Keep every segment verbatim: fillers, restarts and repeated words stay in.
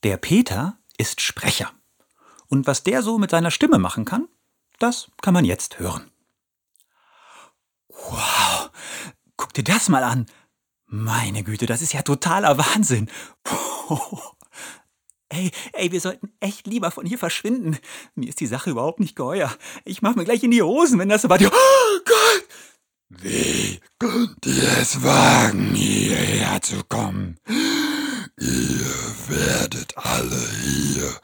Der Peter ist Sprecher. Und was der so mit seiner Stimme machen kann, das kann man jetzt hören. Wow, guck dir das mal an. Meine Güte, das ist ja totaler Wahnsinn. Ey, ey, wir sollten echt lieber von hier verschwinden. Mir ist die Sache überhaupt nicht geheuer. Ich mach mir gleich in die Hosen, wenn das so weit... Oh Gott! Wie könnt ihr es wagen, hierher zu kommen? Ihr werdet alle hier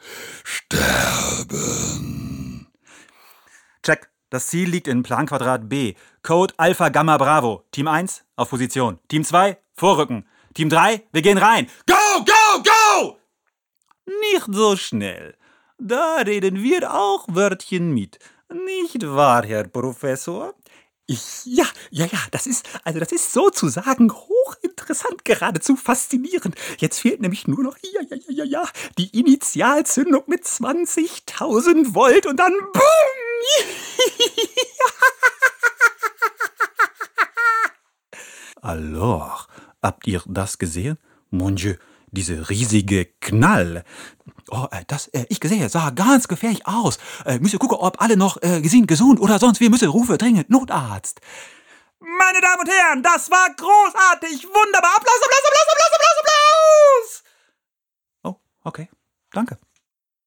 sterben. Check. Das Ziel liegt in Planquadrat B. Code Alpha Gamma Bravo. Team eins auf Position. Team zwei vorrücken. Team drei, wir gehen rein. Go, go, go! Nicht so schnell. Da reden wir auch Wörtchen mit. Nicht wahr, Herr Professor? Ich, ja, ja, ja, das ist, also das ist sozusagen hochinteressant, geradezu faszinierend. Jetzt fehlt nämlich nur noch, ja, ja, ja, ja, ja, die Initialzündung mit zwanzigtausend Volt und dann BOOM! Alors, habt ihr das gesehen? Mon Dieu, diese riesige Knall. Oh, äh, das, äh, ich gesehen, sah ganz gefährlich aus. Äh, müssen gucken, ob alle noch äh, gesehen, gesund oder sonst wir müssen rufe dringend Notarzt. Meine Damen und Herren, das war großartig, wunderbar. Applaus, Applaus, Applaus, Applaus, Applaus, Applaus. Oh, okay, danke.